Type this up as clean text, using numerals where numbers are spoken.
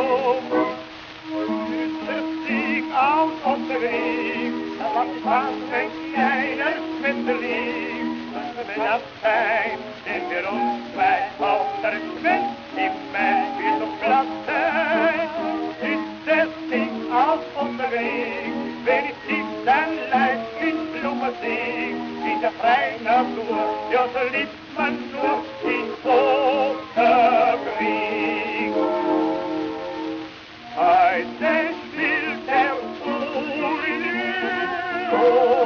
Stieg aus op de ring, dat was van een kleine smetterling. Met dat fijn en weer ons bij ouder Smet in mij weer op platten. Het stieg aus op de ring, wenn ich diep dan lijst in bloemen zing. In de vrij natuur, ja ze liet man nur in Osterkrieg. Heute spielt der Frühling.